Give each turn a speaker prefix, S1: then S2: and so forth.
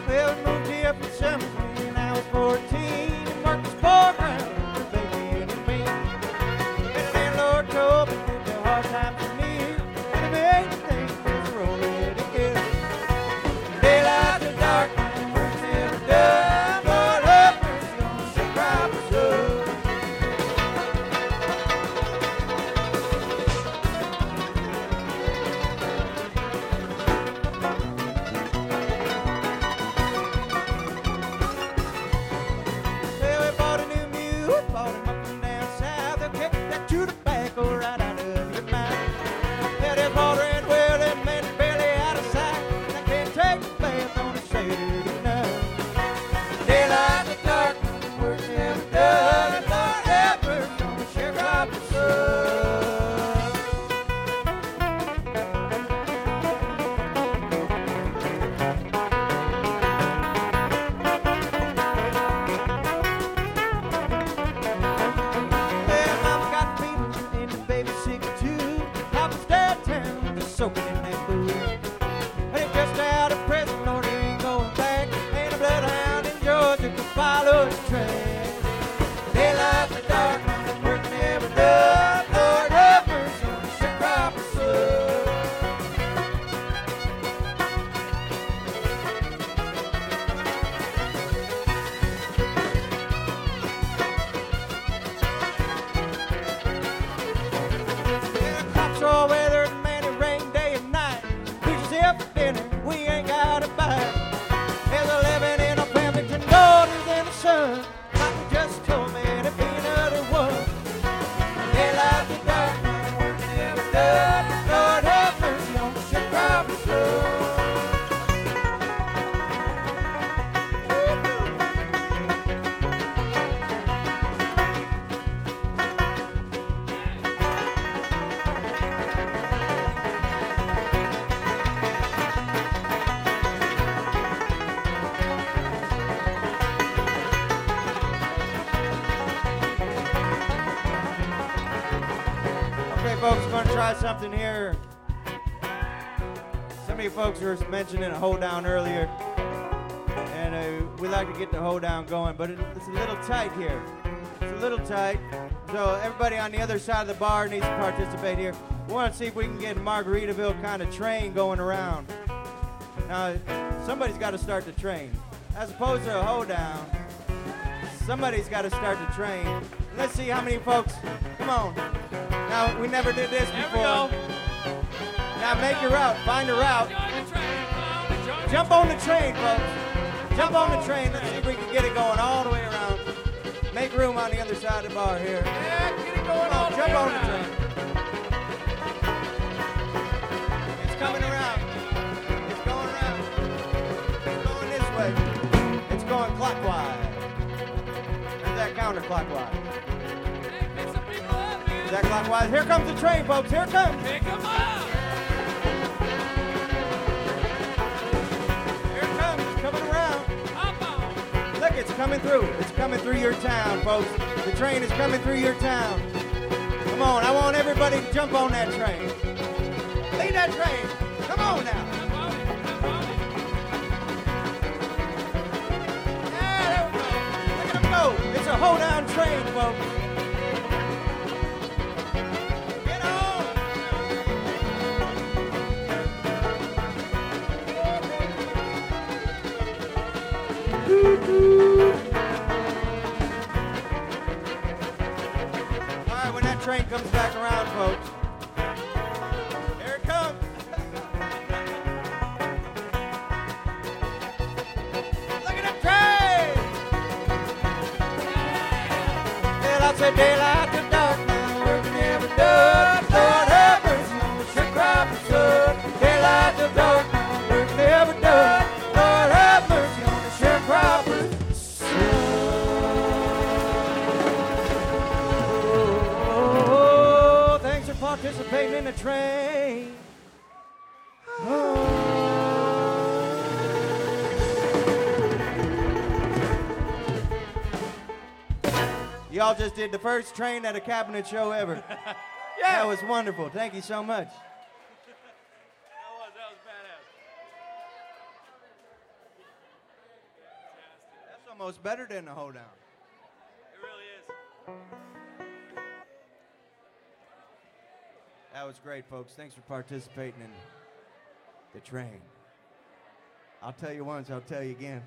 S1: Well, we moved here from Summersby when I was 14 and worked this poor ground for baby and me. And the landlord told me that the hard times were near and the main thing was rolling together. Daylight to dark, work's never done. Lord have mercy on the sharecropper's son. Well, we bought a new mule, bought him up from down south. They'll kick that chew tobacco right out of your mouth. Yeah, that water and well, that man is barely out of sight. And I can't take a bath on a Saturday night. Daylight to dark, work's never done. Lord have mercy on the sharecropper's son. Well, mama got fever and the baby's sick too. Papa's downtown, just soaking in that booze. And he's just out of prison, Lord, he ain't going back. Ain't a bloodhound in Georgia can follow his track. Daylight to dark, work never done. Lord have mercy on the sharecropper's son. Yeah, the crops are all weathered, man, it rain day and night. We just here for dinner, we ain't got a bite. There's a living in a Flemington, daughters and a son. Papa just told me to be another one. Daylight to dark, work never done. Lord have mercy on the sharecropper's son. Okay, folks, we're going to try something here. Some of you folks were mentioning a hold down earlier, and we like to get the hold down going, but it's a little tight here. It's a little tight, so everybody on the other side of the bar needs to participate here. We want to see if we can get a Margaritaville kind of train going around. Now, somebody's got to start the train. As opposed to a hold down, somebody's got to start the train. Let's see how many folks, come on. Now, we never did this
S2: There we
S1: before.
S2: go.
S1: Now, make your route, find a route.
S2: Join the train. Come on, join the
S1: Jump on the train, folks. Jump on the train. Let's see if we can get it going all the way around. Make room on the other side of the bar here.
S2: Yeah, get it going
S1: Come on,
S2: all the
S1: jump
S2: way
S1: on the
S2: around.
S1: train. It's coming around. It's going around. It's going this way. It's going clockwise. Is that counterclockwise?
S2: Hey, pick some people up, man.
S1: Is that clockwise? Here comes the train, folks. Here it comes.
S2: Pick 'em up.
S1: Here it comes. It's coming around.
S2: Hop on.
S1: Look, it's coming through. It's coming through your town, folks. The train is coming through your town. Come on, I want everybody to jump on that train. Lead that train. Come on now.
S2: Jump on it. Jump on it.
S1: Yeah, there we go. Look at them go. It's a hold-down train, folks. Get on. All right, when that train comes back around, folks, here it comes. Look at that train. Well, I said daylight to dark, now work never done. Lord have mercy on the sharecropper's son. Daylight to dark, now work never done. Lord have mercy on the sharecropper's son. Oh, thanks for participating in the train. Y'all just did the first train at a cabinet show ever. That was wonderful. Thank you so much.
S2: That was badass.
S1: almost better than the hoedown.
S2: It really is.
S1: That was great, folks. Thanks for participating in the train. I'll tell you once, I'll tell you again.